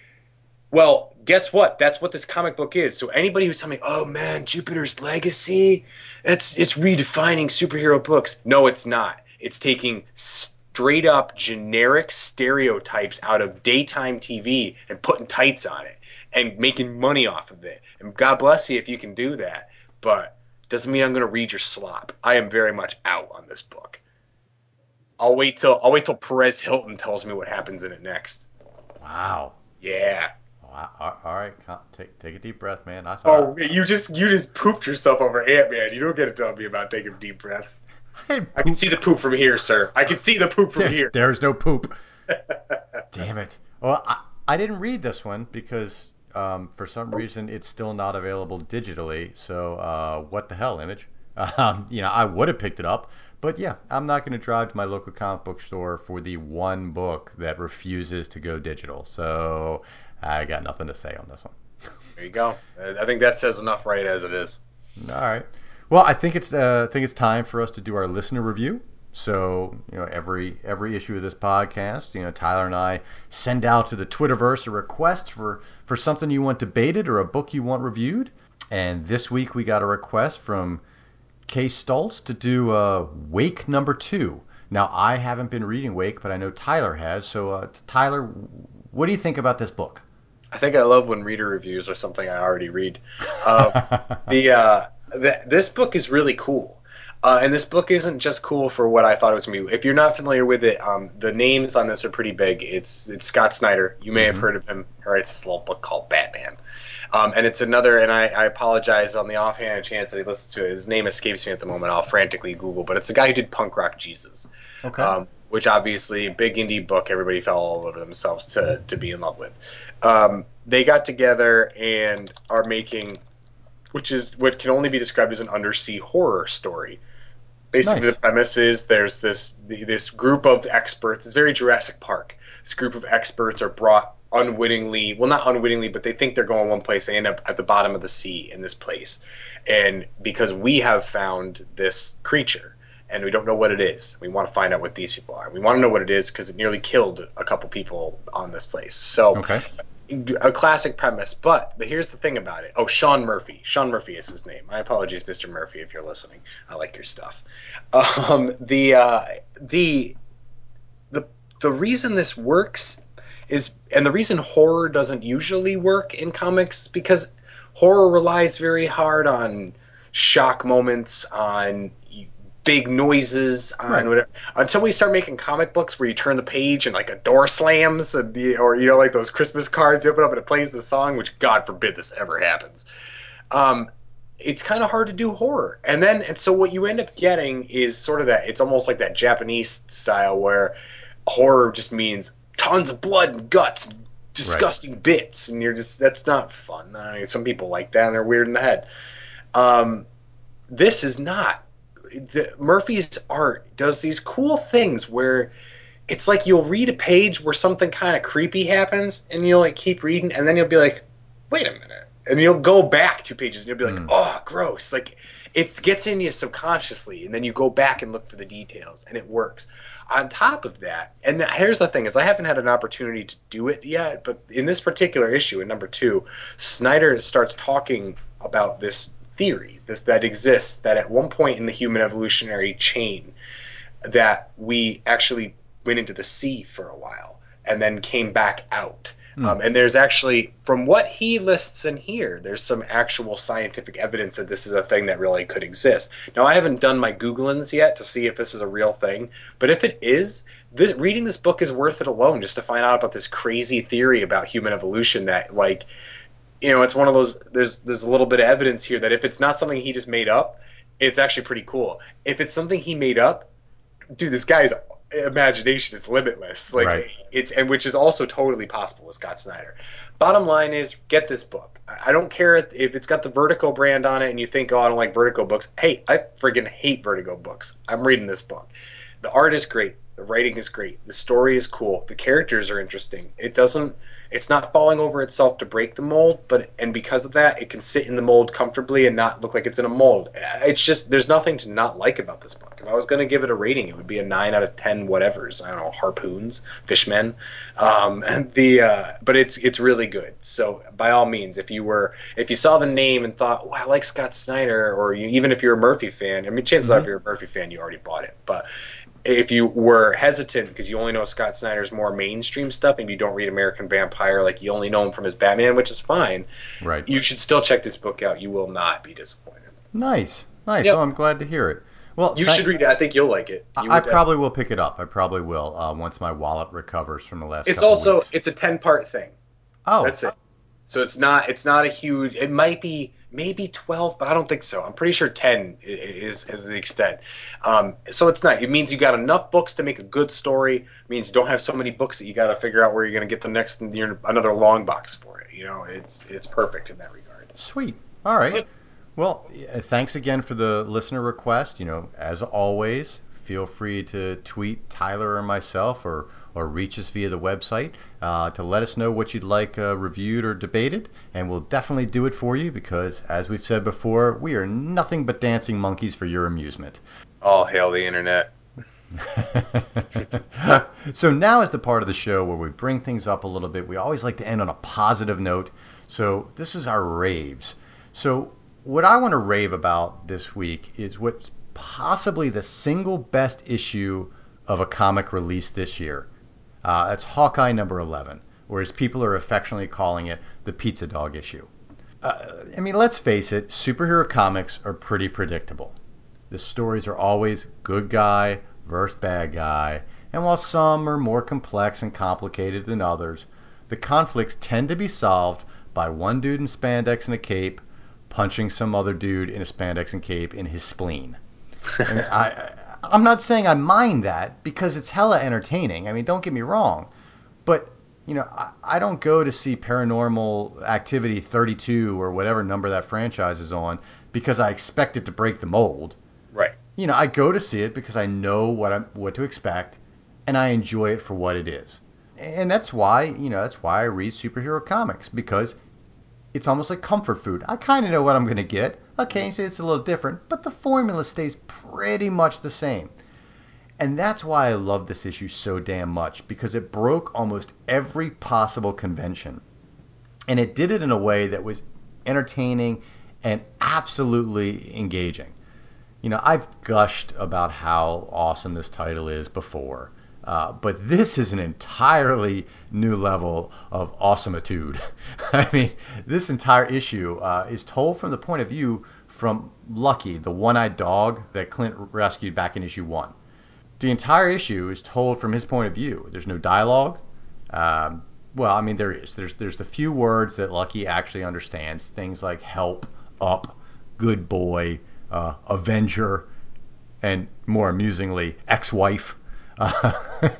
Well, guess what? That's what this comic book is. So anybody who's telling me, oh man, Jupiter's Legacy, it's it's redefining superhero books. No, it's not. It's taking straight up generic stereotypes out of daytime T V and putting tights on it and making money off of it. And God bless you if you can do that. But doesn't mean I'm going to read your slop. I am very much out on this book. I'll wait till I'll wait till Perez Hilton tells me what happens in it next. Wow. Yeah. Wow. All right, take take a deep breath, man. I oh, you just you just pooped yourself over Ant-Man. You don't get to tell me about taking deep breaths. I, I can see the poop from here, sir. I can see the poop from there, here. There's no poop. Damn it. Well, I, I didn't read this one because um, for some reason it's still not available digitally. So uh, what the hell, Image? Um, you know, I would have picked it up. But yeah, I'm not going to drive to my local comic book store for the one book that refuses to go digital. So I got nothing to say on this one. There you go. I think that says enough right as it is. All right. Well, I think it's uh, I think it's time for us to do our listener review. So, you know, every every issue of this podcast, you know, Tyler and I send out to the Twitterverse a request for, for something you want debated or a book you want reviewed. And this week we got a request from Kay Stoltz to do uh, Wake number two. Now, I haven't been reading Wake, but I know Tyler has. So, uh, Tyler, what do you think about this book? I think I love when reader reviews are something I already read. Uh, the, uh, the this book is really cool. Uh, and this book isn't just cool for what I thought it was going to be. If you're not familiar with it, um, the names on this are pretty big. It's it's Scott Snyder. You may mm-hmm. have heard of him. Or it's this little book called Batman. Um, and it's another, and I, I apologize on the offhand chance that he listens to it. His name escapes me at the moment. I'll frantically Google. But it's the guy who did Punk Rock Jesus. Okay. Um, which obviously, big indie book everybody fell all over themselves to, to be in love with. Um, they got together and are making, which is what can only be described as an undersea horror story. Basically, nice. The premise is there's this this group of experts. It's very Jurassic Park. This group of experts are brought unwittingly, well, not unwittingly, but they think they're going one place. They end up at the bottom of the sea in this place. And because we have found this creature, and we don't know what it is, we want to find out what these people are. We want to know what it is because it nearly killed a couple people on this place. So, okay. A classic premise, but here's the thing about it. Oh, Sean Murphy. Sean Murphy is his name. My apologies, Mister Murphy, if you're listening. I like your stuff. Um, the uh, the the the reason this works is, and the reason horror doesn't usually work in comics, is because horror relies very hard on shock moments, on big noises, on right. whatever. Until we start making comic books where you turn the page and like a door slams, and the, or you know, like those Christmas cards, you open up and it plays the song, which God forbid this ever happens. Um, it's kind of hard to do horror, and then and so what you end up getting is sort of that. It's almost like that Japanese style where horror just means tons of blood and guts, disgusting right. bits, and you're just that's not fun. I mean, some people like that, and they're weird in the head. Um, this is not. The, Murphy's art does these cool things where it's like you'll read a page where something kind of creepy happens, and you'll like keep reading, and then you'll be like, "Wait a minute," and you'll go back two pages, and you'll be like, mm. "Oh, gross!" Like it gets in you subconsciously, and then you go back and look for the details, and it works. On top of that, and here's the thing: is I haven't had an opportunity to do it yet, but in this particular issue, in number two, Snyder starts talking about this theory this that exists, that at one point in the human evolutionary chain that we actually went into the sea for a while and then came back out. Mm. Um, and there's actually, from what he lists in here, there's some actual scientific evidence that this is a thing that really could exist. Now, I haven't done my Googlings yet to see if this is a real thing, but if it is, this, reading this book is worth it alone just to find out about this crazy theory about human evolution that, like, you know, it's one of those, there's there's a little bit of evidence here that if it's not something he just made up, it's actually pretty cool. If it's something he made up, dude, this guy's imagination is limitless. Like right. it's and which is also totally possible with Scott Snyder. Bottom line is, get this book. I don't care if it's got the Vertigo brand on it and you think, oh, I don't like Vertigo books. Hey, I friggin' hate Vertigo books. I'm reading this book. The art is great. The writing is great. The story is cool. The characters are interesting. It doesn't It's not falling over itself to break the mold, but and because of that, it can sit in the mold comfortably and not look like it's in a mold. It's just, there's nothing to not like about this book. If I was going to give it a rating, it would be a nine out of ten whatevers. I don't know, harpoons, fishmen. Um, and the uh, but it's it's really good. So by all means, if you were if you saw the name and thought, oh, I like Scott Snyder, or you, even if you're a Murphy fan, I mean, chances mm-hmm. are if you're a Murphy fan, you already bought it. But if you were hesitant because you only know Scott Snyder's more mainstream stuff, maybe you don't read American Vampire, like you only know him from his Batman, which is fine. Right. You should still check this book out. You will not be disappointed. Nice. Nice. Yep. Oh, I'm glad to hear it. Well, You thank- should read it. I think you'll like it. You I, I would, uh, probably will pick it up. I probably will uh, once my wallet recovers from the last. It's couple also weeks. it's a ten part thing. Oh, That's it. So it's not it's not a huge. It might be maybe twelve, but I don't think so. I'm pretty sure ten i- is is the extent. Um, so it's not. It means you got enough books to make a good story. It means you don't have so many books that you got to figure out where you're going to get the next you're, another long box for it. You know, it's it's perfect in that regard. Sweet. All right. Well, yeah, thanks again for the listener request. You know, as always, feel free to tweet Tyler or myself or, or reach us via the website uh, to let us know what you'd like uh, reviewed or debated. And we'll definitely do it for you because, as we've said before, we are nothing but dancing monkeys for your amusement. All hail the internet. So now is the part of the show where we bring things up a little bit. We always like to end on a positive note. So this is our raves. So what I want to rave about this week is what's possibly the single best issue of a comic released this year. Uh, that's Hawkeye number eleven, or as people are affectionately calling it, the Pizza Dog issue. Uh, I mean, let's face it, superhero comics are pretty predictable. The stories are always good guy versus bad guy, and while some are more complex and complicated than others, the conflicts tend to be solved by one dude in spandex and a cape punching some other dude in a spandex and cape in his spleen. I mean, I, I'm not saying I mind that because it's hella entertaining. I mean, don't get me wrong, but you know, I, I don't go to see Paranormal Activity thirty-two or whatever number that franchise is on because I expect it to break the mold. Right. You know, I go to see it because I know what I'm what to expect, and I enjoy it for what it is. And that's why, you know, that's why I read superhero comics, because it's almost like comfort food. I kind of know what I'm going to get. Occasionally it's a little different, but the formula stays pretty much the same. And that's why I love this issue so damn much, because it broke almost every possible convention. And it did it in a way that was entertaining and absolutely engaging. You know, I've gushed about how awesome this title is before, uh, but this is an entirely new level of awesomeitude. I mean, this entire issue uh, is told from the point of view from Lucky, the one-eyed dog that Clint rescued back in issue one. The entire issue is told from his point of view. There's no dialogue. Um, well, I mean, there is. There's there's the few words that Lucky actually understands. Things like help, up, good boy, uh, Avenger, and more amusingly, ex-wife. Uh,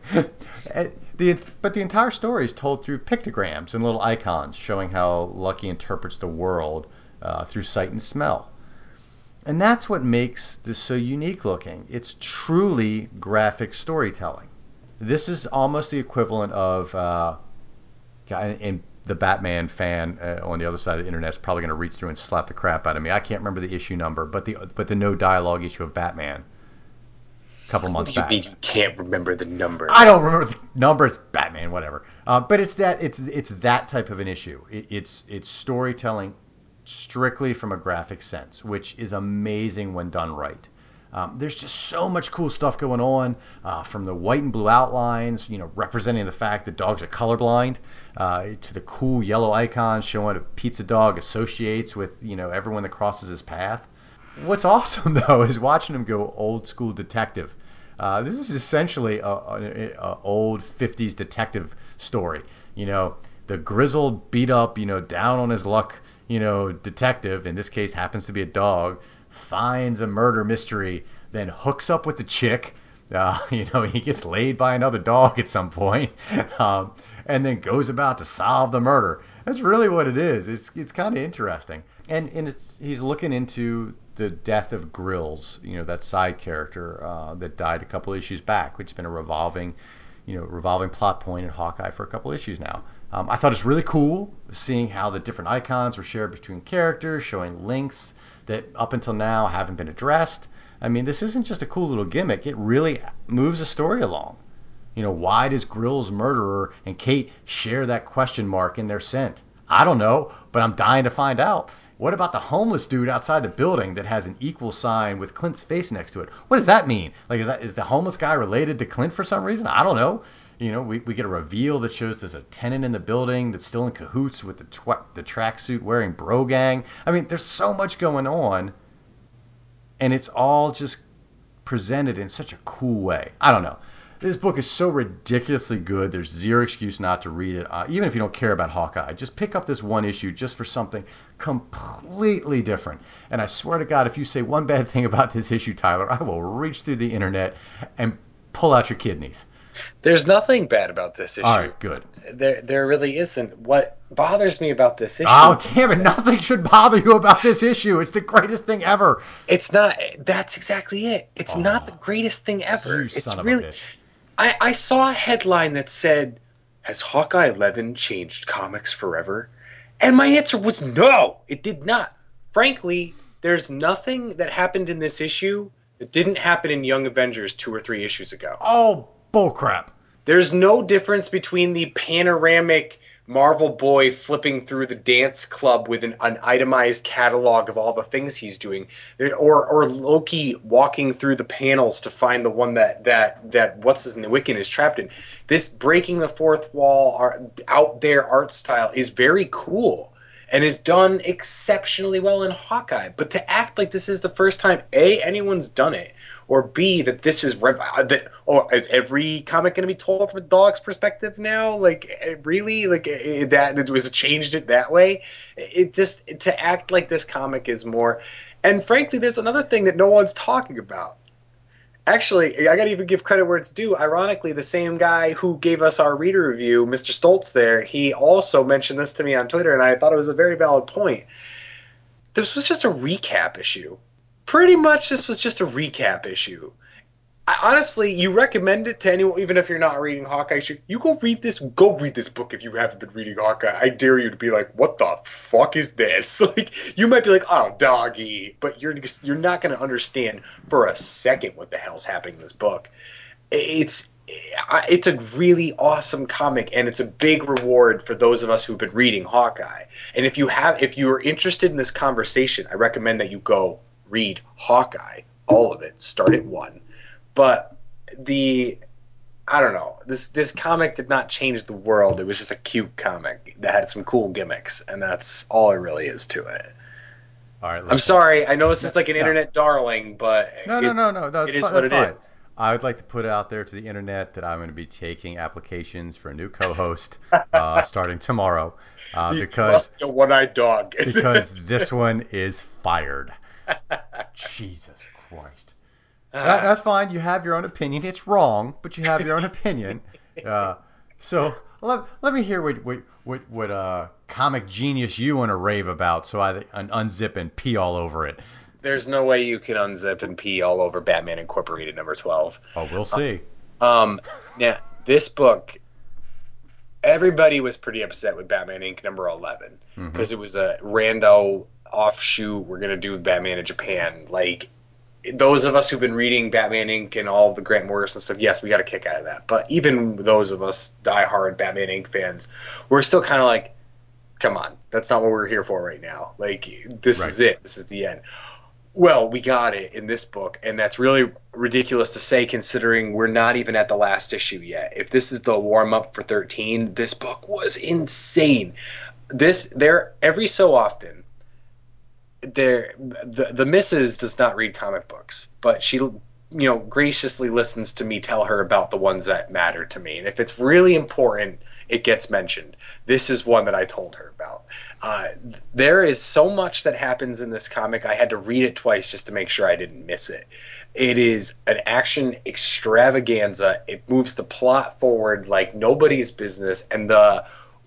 the, but the entire story is told through pictograms and little icons showing how Lucky interprets the world uh, through sight and smell. And that's what makes this so unique looking. It's truly graphic storytelling. This is almost the equivalent of, uh, and the Batman fan uh, on the other side of the internet is probably going to reach through and slap the crap out of me. I can't remember the issue number, but the but the no dialogue issue of Batman a couple months What do you back. mean you can't remember the number? I don't remember the number. It's Batman, whatever. Uh, but it's that it's it's that type of an issue. It, it's it's storytelling strictly from a graphic sense, which is amazing when done right. Um, there's just so much cool stuff going on, uh, from the white and blue outlines, you know, representing the fact that dogs are colorblind, uh, to the cool yellow icons showing a pizza dog associates with, you know, everyone that crosses his path. What's awesome, though, is watching him go old school detective. Uh, this is essentially a, a, a old fifties detective story. You know, the grizzled, beat up, you know, down on his luck, you know, detective, in this case happens to be a dog, finds a murder mystery, then hooks up with the chick. Uh, you know, he gets laid by another dog at some point, um, and then goes about to solve the murder. That's really what it is. It's it's kind of interesting, and and it's he's looking into the death of Grills, you know, that side character uh, that died a couple issues back, which has been a revolving, you know, revolving plot point in Hawkeye for a couple issues now. Um, I thought it was really cool seeing how the different icons were shared between characters, showing links that up until now haven't been addressed. I mean, this isn't just a cool little gimmick. It really moves the story along. You know, why does Grill's murderer and Kate share that question mark in their scent? I don't know, but I'm dying to find out. What about the homeless dude outside the building that has an equal sign with Clint's face next to it? What does that mean? Like, is that is the homeless guy related to Clint for some reason? I don't know. You know, we, we get a reveal that shows there's a tenant in the building that's still in cahoots with the tw- the tracksuit wearing bro gang. I mean, there's so much going on, and it's all just presented in such a cool way. I don't know. This book is so ridiculously good. There's zero excuse not to read it. Uh, even if you don't care about Hawkeye, just pick up this one issue just for something completely different. And I swear to God, if you say one bad thing about this issue, Tyler, I will reach through the internet and pull out your kidneys. There's nothing bad about this issue. All right, good. There, there really isn't. What bothers me about this issue? Oh, damn it! Nothing should bother you about this issue. It's the greatest thing ever. It's not. That's exactly it. It's Oh, not the greatest thing ever. You It's son of really. a bitch. I, I saw a headline that said, "Has Hawkeye eleven changed comics forever?" And my answer was no, it did not. Frankly, there's nothing that happened in this issue that didn't happen in Young Avengers two or three issues ago. Oh, bullcrap. There's no difference between the panoramic Marvel boy flipping through the dance club with an, an itemized catalog of all the things he's doing, there, or or Loki walking through the panels to find the one that that that what's his name, Wiccan is trapped in. This breaking the fourth wall, art, out there art style is very cool and is done exceptionally well in Hawkeye. But to act like this is the first time A, anyone's done it, or B, that this is rev- that or is every comic going to be told from a dog's perspective now? Like, really, like it, that it was changed it that way. It just to act like this comic is more. And frankly, there's another thing that no one's talking about. Actually, I got to even give credit where it's due. Ironically, the same guy who gave us our reader review, Mister Stoltz, there, he also mentioned this to me on Twitter, and I thought it was a very valid point. This was just a recap issue. Pretty much this was just a recap issue. I, honestly, you recommend it to anyone, even if you're not reading Hawkeye. You go read this. Go read this book if you haven't been reading Hawkeye. I dare you to be like, "What the fuck is this?" Like, you might be like, "Oh, doggy," but you're you're not going to understand for a second what the hell's happening in this book. It's it's a really awesome comic, and it's a big reward for those of us who've been reading Hawkeye. And if you have, if you are interested in this conversation, I recommend that you go read Hawkeye, all of it. Start at one. But the, I don't know, this this comic did not change the world. It was just a cute comic that had some cool gimmicks, and that's all it really is to it. All right. I'm sorry. I know this is like an no. internet darling, but No, no, it's, no, no. That's it is fine. what That's it fine. is. I would like to put out there to the internet that I'm going to be taking applications for a new co-host uh, starting tomorrow uh, You because must be a one-eyed dog. because this one is fired. Jesus Christ. That, that's fine. You have your own opinion. It's wrong, but you have your own opinion. Uh, so let, let me hear what what what, what uh, comic genius you want to rave about, so I un- unzip and pee all over it. There's no way you can unzip and pee all over Batman Incorporated number twelve. Oh, we'll see. Um, now this book, everybody was pretty upset with Batman Incorporated number eleven because Mm-hmm. it was a rando offshoot. We're gonna do Batman in Japan. Like, those of us who've been reading Batman Incorporated and all of the Grant Morrison stuff, yes, we got a kick out of that. But even those of us diehard Batman Incorporated fans, we're still kind of like, come on, that's not what we're here for right now. Like, this Right. is it. This is the end. Well, we got it in this book, and that's really ridiculous to say considering we're not even at the last issue yet. If this is the warm-up for thirteen, this book was insane. This, there, every so often, there, the, the missus does not read comic books, but she, you know, graciously listens to me tell her about the ones that matter to me. And if it's really important, it gets mentioned. This is one that I told her about. Uh, there is so much that happens in this comic. I had to read it twice just to make sure I didn't miss it. It is an action extravaganza. It moves the plot forward like nobody's business. And the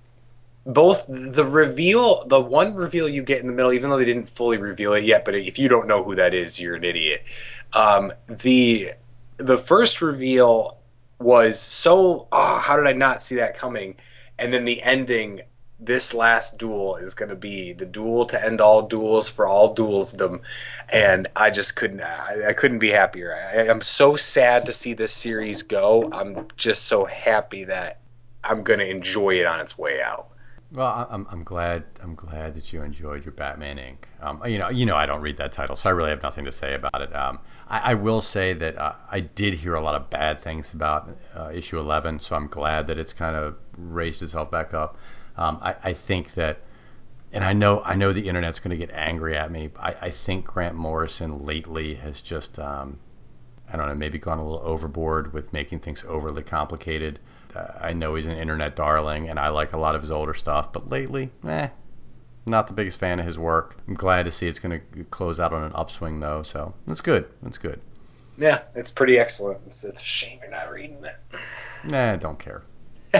both the reveal, the one reveal you get in the middle, even though they didn't fully reveal it yet, but if you don't know who that is, you're an idiot. Um, the the first reveal was so, oh, how did I not see that coming? And then the ending, this last duel is going to be the duel to end all duels for all duelsdom, and I just couldn't I, I couldn't be happier. I, I'm so sad to see this series go. I'm just so happy that I'm going to enjoy it on its way out. Well, I- I'm I'm glad I'm glad that you enjoyed your Batman Incorporated. Um, you know, you know, I don't read that title, so I really have nothing to say about it. Um, I, I will say that uh, I did hear a lot of bad things about uh, issue eleven, so I'm glad that it's kind of raised itself back up. Um, I, I think that, and I know I know the internet's going to get angry at me. I, I think Grant Morrison lately has just um, I don't know, maybe gone a little overboard with making things overly complicated. Uh, I know he's an internet darling, and I like a lot of his older stuff, but lately, eh, not the biggest fan of his work. I'm glad to see it's going to close out on an upswing, though, so that's good. That's good. Yeah, it's pretty excellent. It's, it's a shame you're not reading it. Nah, don't care. All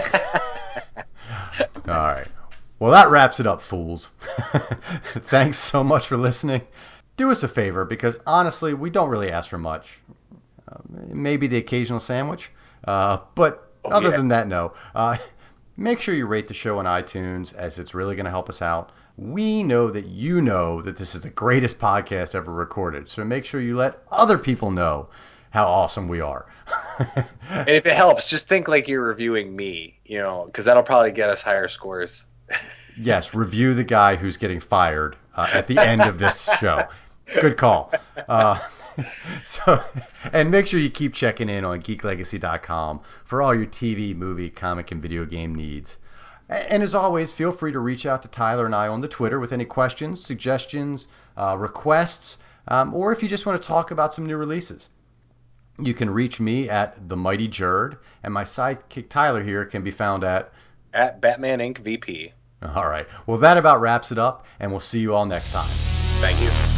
right. Well, that wraps it up, fools. Thanks so much for listening. Do us a favor, because honestly, we don't really ask for much. Uh, maybe the occasional sandwich. Uh, but oh, other yeah. than that, no. Uh, make sure you rate the show on iTunes, as it's really going to help us out. We know that you know that this is the greatest podcast ever recorded. So make sure you let other people know how awesome we are. And if it helps, just think like you're reviewing me, you know, because that'll probably get us higher scores. Yes, review the guy who's getting fired uh, at the end of this show. Good call. Uh, so, and make sure you keep checking in on geek legacy dot com for all your T V, movie, comic, and video game needs. And as always, feel free to reach out to Tyler and I on the Twitter with any questions, suggestions, uh, requests, um, or if you just want to talk about some new releases. You can reach me at The Mighty Jerd, and my sidekick Tyler here can be found at... At Batman Incorporated. V P. All right. Well, that about wraps it up, and we'll see you all next time. Thank you.